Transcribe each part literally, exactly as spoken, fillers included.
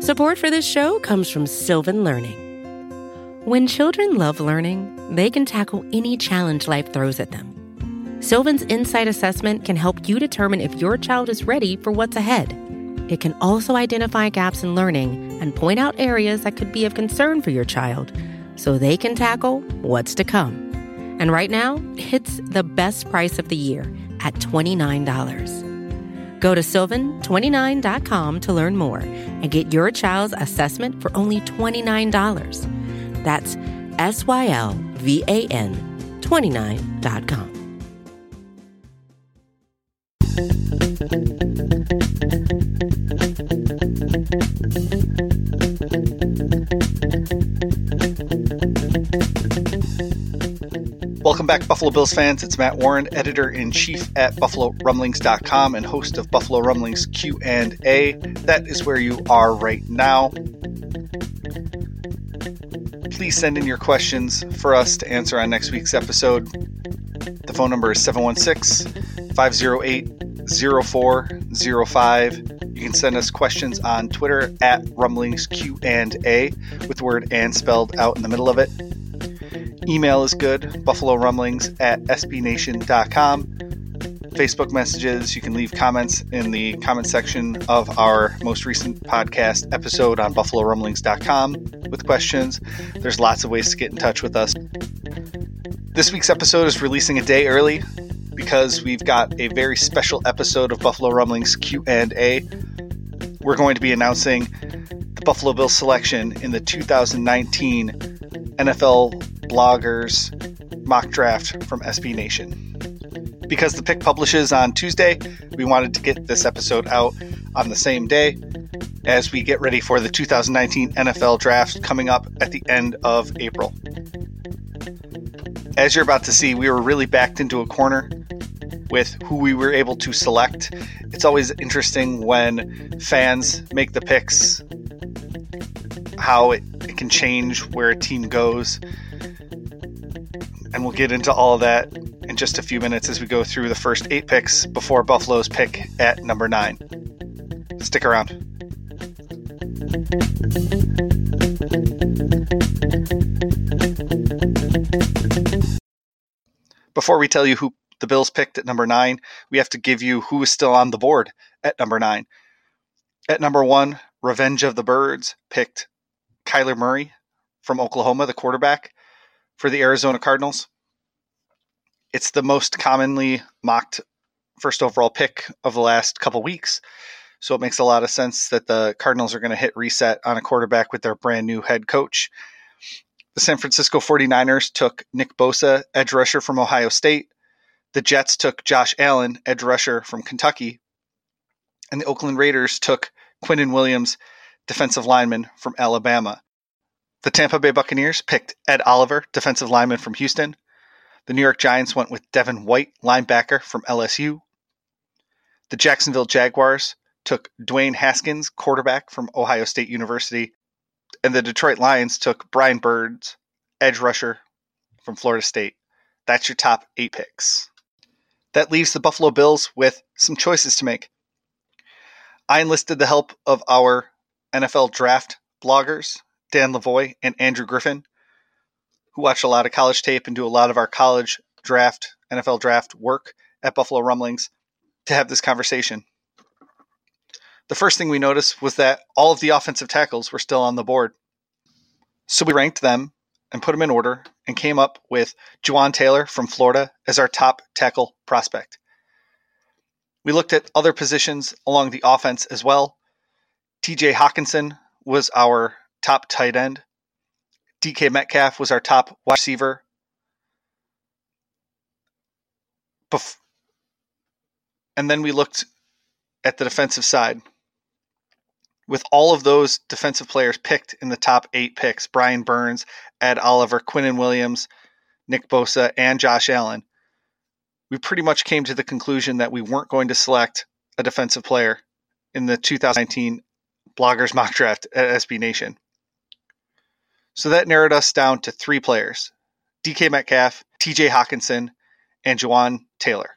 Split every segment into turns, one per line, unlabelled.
Support for this show comes from Sylvan Learning. When children love learning, they can tackle any challenge life throws at them. Sylvan's Insight Assessment can help you determine if your child is ready for what's ahead. It can also identify gaps in learning and point out areas that could be of concern for your child so they can tackle what's to come. And right now, it's the best price of the year at twenty-nine dollars. Go to sylvan twenty-nine dot com to learn more and get your child's assessment for only twenty-nine dollars. That's S Y L V A N twenty-nine dot com.
Welcome back, Buffalo Bills fans. It's Matt Warren, editor-in-chief at buffalo rumblings dot com and host of Buffalo Rumblings Q and A. That is where you are right now. Please send in your questions for us to answer on next week's episode. The phone number is seven one six, five oh eight, oh four oh five. You can send us questions on Twitter at Rumblings Q and A with the word "and" spelled out in the middle of it. Email is good, buffalo rumblings at s b nation dot com. Facebook messages, you can leave comments in the comment section of our most recent podcast episode on buffalo rumblings dot com with questions. There's lots of ways to get in touch with us. This week's episode is releasing a day early because we've got a very special episode of Buffalo Rumblings Q and A. We're going to be announcing the Buffalo Bills selection in the two thousand nineteen N F L Bloggers mock draft from S B Nation. Because the pick publishes on Tuesday, we wanted to get this episode out on the same day as we get ready for the two thousand nineteen N F L draft coming up at the end of April. As you're about to see, we were really backed into a corner with who we were able to select. It's always interesting when fans make the picks, how it, it can change where a team goes. And we'll get into all of that in just a few minutes as we go through the first eight picks before Buffalo's pick at number nine. Stick around. Before we tell you who the Bills picked at number nine, we have to give you who is still on the board at number nine. At number one, Revenge of the Birds picked Kyler Murray from Oklahoma, the quarterback for the Arizona Cardinals. It's the most commonly mocked first overall pick of the last couple weeks, so it makes a lot of sense that the Cardinals are going to hit reset on a quarterback with their brand new head coach. The San Francisco forty-niners took Nick Bosa, edge rusher from Ohio State. The Jets took Josh Allen, edge rusher from Kentucky. And the Oakland Raiders took Quinnen Williams, defensive lineman from Alabama. The Tampa Bay Buccaneers picked Ed Oliver, defensive lineman from Houston. The New York Giants went with Devin White, linebacker from L S U. The Jacksonville Jaguars took Dwayne Haskins, quarterback from Ohio State University. And the Detroit Lions took Brian Burns, edge rusher from Florida State. That's your top eight picks. That leaves the Buffalo Bills with some choices to make. I enlisted the help of our N F L draft bloggers, Dan Lavoie and Andrew Griffin, who watch a lot of college tape and do a lot of our college draft, N F L draft work at Buffalo Rumblings, to have this conversation. The first thing we noticed was that all of the offensive tackles were still on the board. So we ranked them and put them in order and came up with Jawaan Taylor from Florida as our top tackle prospect. We looked at other positions along the offense as well. T J Hockenson was our top tight end. D K Metcalf was our top wide receiver. Bef- and then we looked at the defensive side. With all of those defensive players picked in the top eight picks, Brian Burns, Ed Oliver, Quinnen Williams, Nick Bosa, and Josh Allen, we pretty much came to the conclusion that we weren't going to select a defensive player in the two thousand nineteen Bloggers mock draft at S B Nation. So that narrowed us down to three players: D K Metcalf, T J Hockenson, and Jawaan Taylor.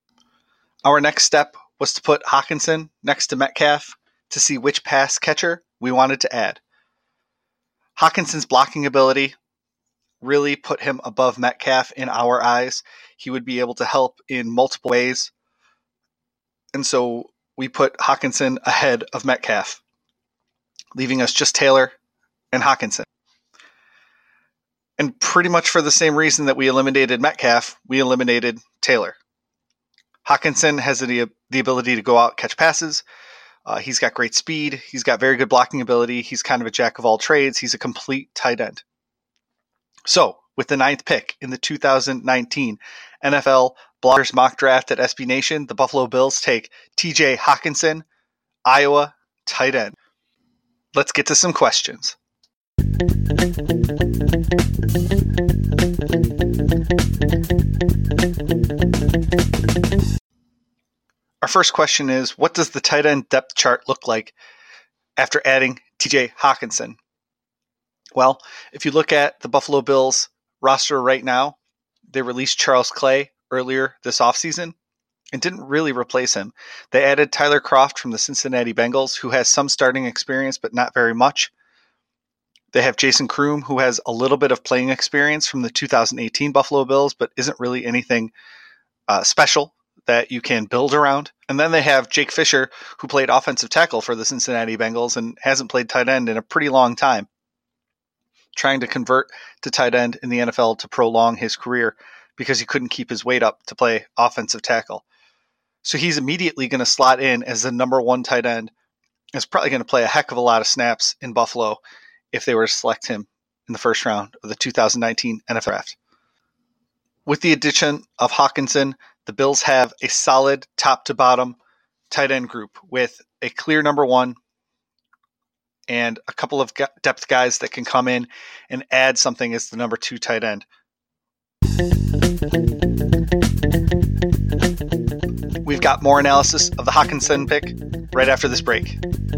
Our next step was to put Hockenson next to Metcalf to see which pass catcher we wanted to add. Hockenson's blocking ability really put him above Metcalf in our eyes. He would be able to help in multiple ways. And so we put Hockenson ahead of Metcalf, leaving us just Taylor and Hockenson. And pretty much for the same reason that we eliminated Metcalf, we eliminated Taylor. Hockenson has the, the ability to go out, catch passes. Uh, he's got great speed. He's got very good blocking ability. He's kind of a jack of all trades. He's a complete tight end. So, with the ninth pick in the two thousand nineteen N F L Bloggers Mock Draft at S B Nation, the Buffalo Bills take T J Hockenson, Iowa tight end. Let's get to some questions. Our first question is, what does the tight end depth chart look like after adding T J Hockenson? Well, if you look at the Buffalo Bills roster right now, they released Charles Clay earlier this offseason and didn't really replace him. They added Tyler Kroft from the Cincinnati Bengals, who has some starting experience, but not very much. They have Jason Kroom, who has a little bit of playing experience from the two thousand eighteen Buffalo Bills, but isn't really anything uh, special that you can build around. And then they have Jake Fisher, who played offensive tackle for the Cincinnati Bengals and hasn't played tight end in a pretty long time, trying to convert to tight end in the N F L to prolong his career because he couldn't keep his weight up to play offensive tackle. So he's immediately going to slot in as the number one tight end. He's probably going to play a heck of a lot of snaps in Buffalo if they were to select him in the first round of the two thousand nineteen N F L Draft. With the addition of Hockenson, the Bills have a solid top-to-bottom tight end group with a clear number one and a couple of depth guys that can come in and add something as the number two tight end. We've got more analysis of the Hockenson pick right after this break.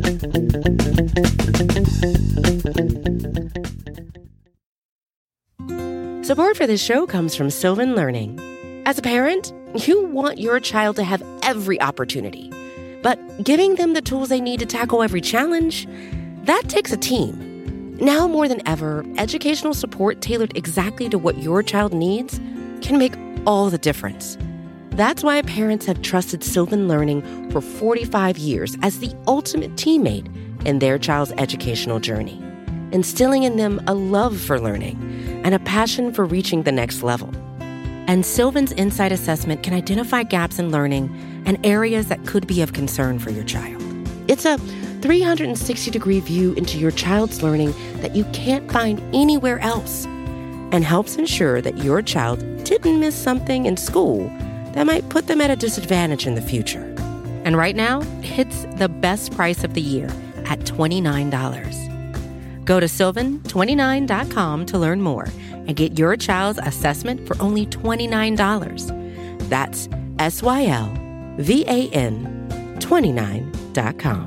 Support for this show comes from Sylvan Learning. As a parent, you want your child to have every opportunity, but giving them the tools they need to tackle every challenge, that takes a team. Now more than ever, educational support tailored exactly to what your child needs can make all the difference. That's why parents have trusted Sylvan Learning for forty-five years as the ultimate teammate in their child's educational journey, instilling in them a love for learning and a passion for reaching the next level. And Sylvan's Insight Assessment can identify gaps in learning and areas that could be of concern for your child. It's a three hundred sixty degree view into your child's learning that you can't find anywhere else, and helps ensure that your child didn't miss something in school that might put them at a disadvantage in the future. And right now, it's the best price of the year at twenty-nine dollars. Go to sylvan twenty-nine dot com to learn more and get your child's assessment for only twenty-nine dollars. That's S Y L V A N twenty-nine dot com.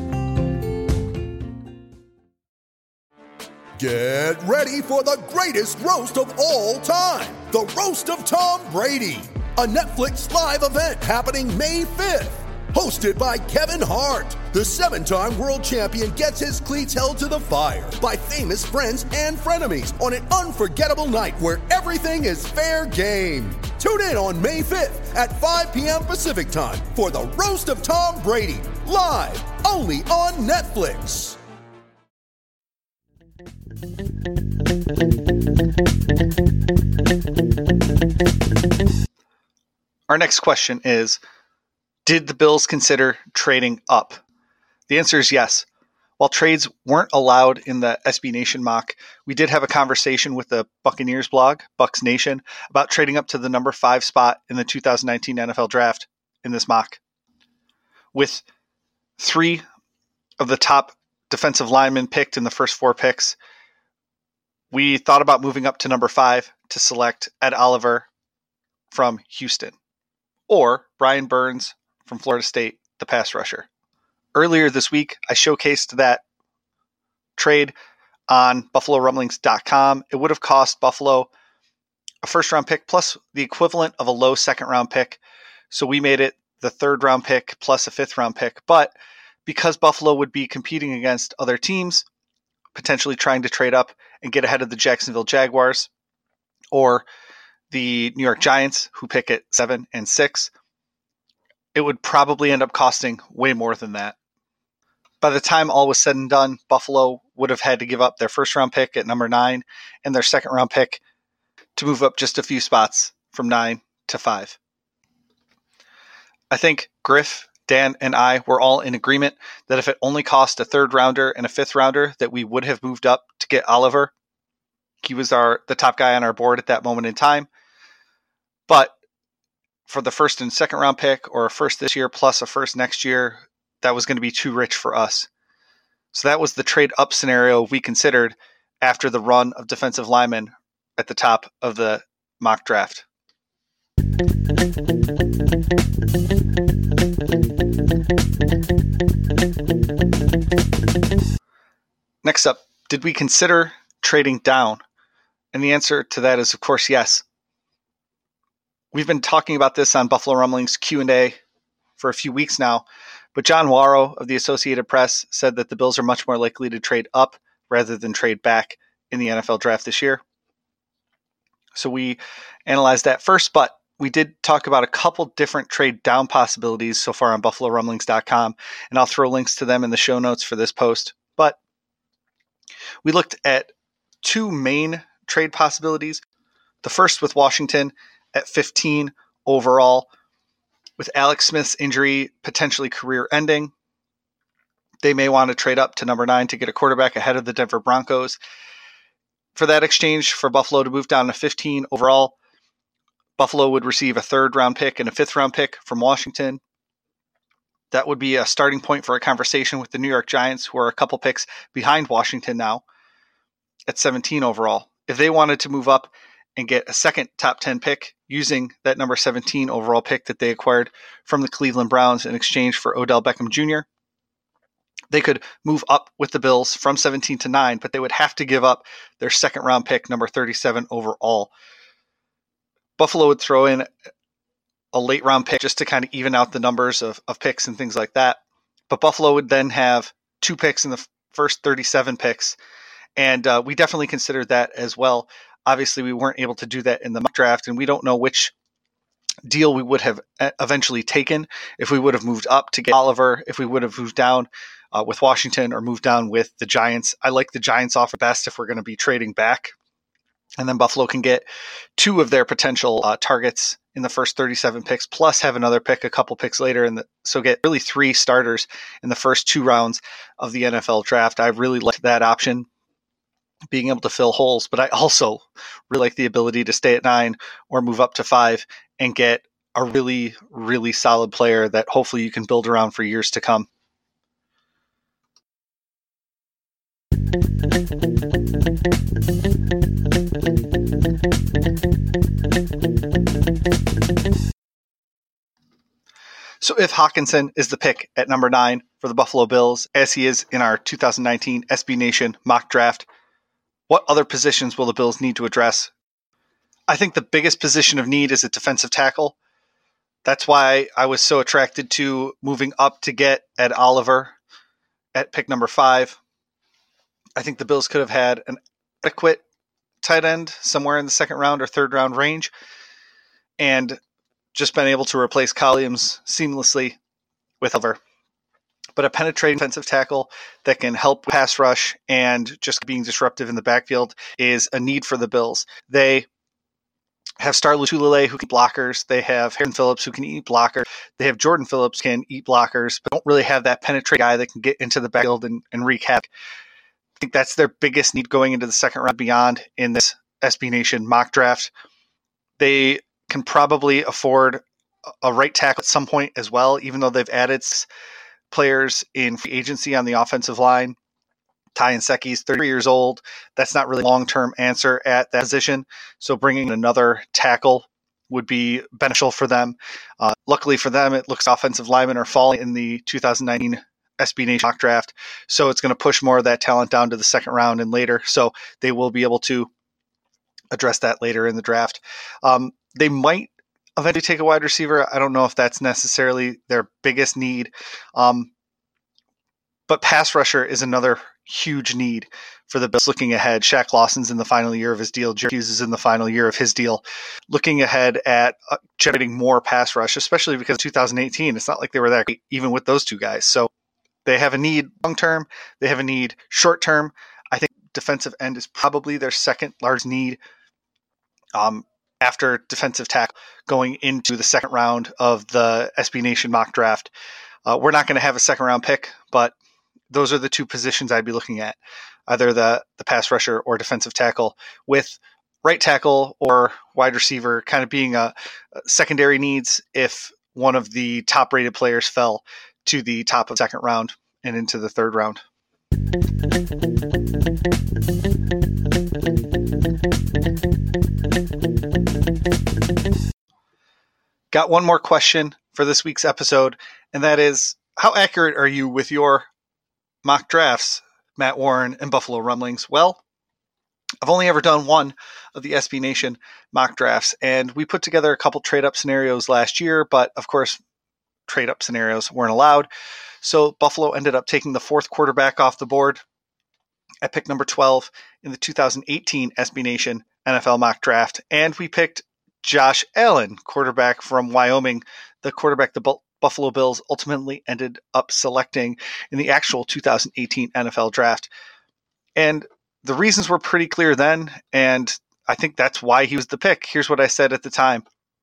Get ready for the greatest roast of all time, the Roast of Tom Brady, a Netflix live event happening May fifth. Hosted by Kevin Hart, the seven-time world champion gets his cleats held to the fire by famous friends and frenemies on an unforgettable night where everything is fair game. Tune in on May fifth at five p.m. Pacific time for the Roast of Tom Brady, live only on Netflix.
Our next question is, did the Bills consider trading up? The answer is yes. While trades weren't allowed in the S B Nation mock, we did have a conversation with the Buccaneers blog, Bucs Nation, about trading up to the number five spot in the two thousand nineteen N F L Draft in this mock. With three of the top defensive linemen picked in the first four picks, we thought about moving up to number five to select Ed Oliver from Houston, or Brian Burns from Florida State, the pass rusher. Earlier this week, I showcased that trade on buffalo rumblings dot com. It would have cost Buffalo a first-round pick plus the equivalent of a low second-round pick. So we made it the third-round pick plus a fifth-round pick. But because Buffalo would be competing against other teams, potentially trying to trade up and get ahead of the Jacksonville Jaguars or the New York Giants, who pick at seven and six, it would probably end up costing way more than that. By the time all was said and done, Buffalo would have had to give up their first round pick at number nine and their second round pick to move up just a few spots from nine to five. I think Griff, Dan, and I were all in agreement that if it only cost a third rounder and a fifth rounder, that we would have moved up to get Oliver. He was our the top guy on our board at that moment in time. But for the first and second round pick, or a first this year plus a first next year, that was going to be too rich for us. So that was the trade up scenario we considered after the run of defensive linemen at the top of the mock draft. Next up, did we consider trading down? And the answer to that is, of course, yes. We've been talking about this on Buffalo Rumblings Q and A for a few weeks now, but John Waro of the Associated Press said that the Bills are much more likely to trade up rather than trade back in the N F L draft this year. So we analyzed that first, but we did talk about a couple different trade down possibilities so far on buffalo rumblings dot com, and I'll throw links to them in the show notes for this post. But we looked at two main trade possibilities. The first with Washington at fifteen overall, with Alex Smith's injury potentially career ending. They may want to trade up to number nine to get a quarterback ahead of the Denver Broncos. For that exchange, for Buffalo to move down to fifteen overall, Buffalo would receive a third round pick and a fifth round pick from Washington. That would be a starting point for a conversation with the New York Giants, who are a couple picks behind Washington now at seventeen overall. If they wanted to move up and get a second top ten pick using that number seventeen overall pick that they acquired from the Cleveland Browns in exchange for Odell Beckham Junior, they could move up with the Bills from seventeen to nine, but they would have to give up their second round pick, number thirty-seven overall. Buffalo would throw in a late round pick just to kind of even out the numbers of, of picks and things like that. But Buffalo would then have two picks in the first thirty-seven picks. And uh, we definitely considered that as well. Obviously, we weren't able to do that in the mock draft, and we don't know which deal we would have eventually taken if we would have moved up to get Oliver, if we would have moved down uh, with Washington, or moved down with the Giants. I like the Giants offer best if we're going to be trading back. And then Buffalo can get two of their potential uh, targets in the first thirty-seven picks, plus have another pick a couple picks later. And so get really three starters in the first two rounds of the N F L draft. I really like that option, being able to fill holes. But I also really like the ability to stay at nine or move up to five and get a really, really solid player that hopefully you can build around for years to come. So if Hockenson is the pick at number nine for the Buffalo Bills, as he is in our two thousand nineteen S B Nation mock draft, what other positions will the Bills need to address? I think the biggest position of need is a defensive tackle. That's why I was so attracted to moving up to get Ed Oliver at pick number five. I think the Bills could have had an adequate tight end somewhere in the second round or third round range, and just been able to replace Williams seamlessly with Oliver. But a penetrating defensive tackle that can help pass rush and just being disruptive in the backfield is a need for the Bills. They have Star Lotulelei who can blockers. They have Harrison Phillips who can eat blockers. They have Jordan Phillips can eat blockers, but don't really have that penetrating guy that can get into the backfield and, and wreak havoc. I think that's their biggest need going into the second round beyond in this S B Nation mock draft. They can probably afford a right tackle at some point as well, even though they've added players in free agency on the offensive line. Ty Nsekhe is thirty years old. That's not really a long-term answer at that position. So bringing another tackle would be beneficial for them. Uh, luckily for them, it looks offensive linemen are falling in the two thousand nineteen S B Nation mock draft. So it's going to push more of that talent down to the second round and later. So they will be able to address that later in the draft. Um, they might eventually take a wide receiver. I don't know if that's necessarily their biggest need. Um, But pass rusher is another huge need for the Bills looking ahead. Shaq Lawson's in the final year of his deal. Jerry Hughes is in the final year of his deal. Looking ahead at uh, generating more pass rush, especially because two thousand eighteen, it's not like they were that great even with those two guys. So they have a need long-term. They have a need short-term. I think defensive end is probably their second largest need um, after defensive tackle going into the second round of the S B Nation mock draft. Uh, we're not going to have a second-round pick, but those are the two positions I'd be looking at, either the, the pass rusher or defensive tackle, with right tackle or wide receiver kind of being a, a secondary needs if one of the top-rated players fell to the top of the second round and into the third round. Got one more question for this week's episode, and that is, how accurate are you with your mock drafts, Matt Warren and Buffalo Rumblings? Well, I've only ever done one of the S B Nation mock drafts, and we put together a couple trade-up scenarios last year, but of course, trade-up scenarios weren't allowed. So Buffalo ended up taking the fourth quarterback off the board at pick number twelve in the two thousand eighteen S B Nation N F L mock draft, and we picked Josh Allen, quarterback from Wyoming, the quarterback the Buffalo Bills ultimately ended up selecting in the actual two thousand eighteen N F L draft. And the reasons were pretty clear then, and I think that's why he was the pick. Here's what I said at the time.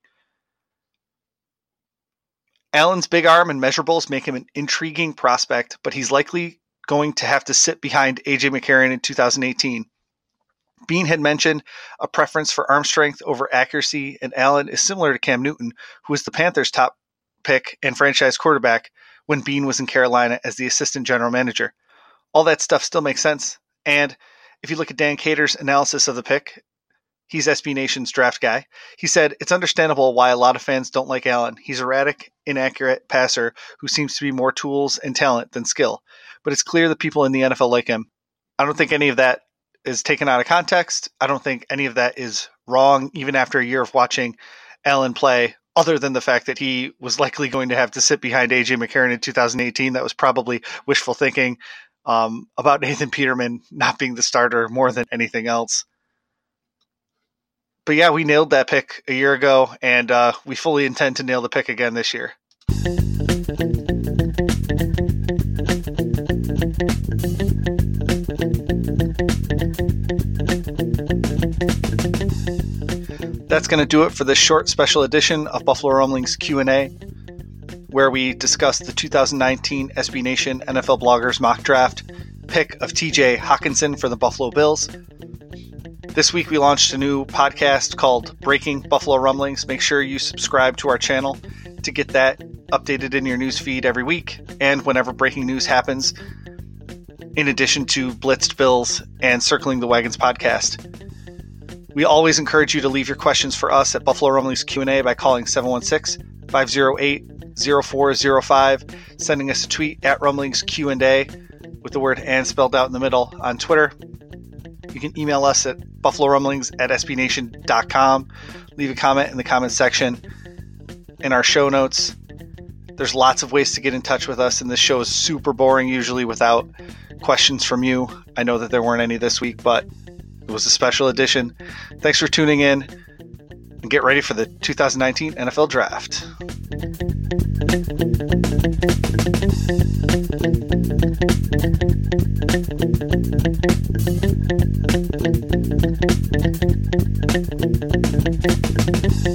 Allen's big arm and measurables make him an intriguing prospect, but he's likely going to have to sit behind A J McCarron in two thousand eighteen. Bean had mentioned a preference for arm strength over accuracy, and Allen is similar to Cam Newton, who was the Panthers' top pick and franchise quarterback when Bean was in Carolina as the assistant general manager. All that stuff still makes sense. And if you look at Dan Cater's analysis of the pick, he's S B Nation's draft guy. He said, it's understandable why a lot of fans don't like Allen. He's erratic, inaccurate passer who seems to be more tools and talent than skill. But it's clear that people in the N F L like him. I don't think any of that is taken out of context. I don't think any of that is wrong, even after a year of watching Allen play, other than the fact that he was likely going to have to sit behind A J McCarron in two thousand eighteen. That was probably wishful thinking um, about Nathan Peterman not being the starter more than anything else. But yeah, we nailed that pick a year ago, and uh, we fully intend to nail the pick again this year. That's going to do it for this short special edition of Buffalo Rumblings Q and A, where we discuss the two thousand nineteen S B Nation N F L Bloggers mock draft pick of T J Hockenson for the Buffalo Bills. This week we launched a new podcast called Breaking Buffalo Rumblings. Make sure you subscribe to our channel to get that updated in your news feed every week and whenever breaking news happens, in addition to Blitzed Bills and Circling the Wagons podcast. We always encourage you to leave your questions for us at Buffalo Rumblings Q and A by calling seven one six, five oh eight, oh four oh five, sending us a tweet at Rumblings Q and A with the word "and" spelled out in the middle on Twitter. You can email us at buffalo rumblings at s b nation dot com. Leave a comment in the comment section in our show notes. There's lots of ways to get in touch with us, and this show is super boring usually without questions from you. I know that there weren't any this week, but it was a special edition. Thanks for tuning in, and get ready for the two thousand nineteen N F L Draft.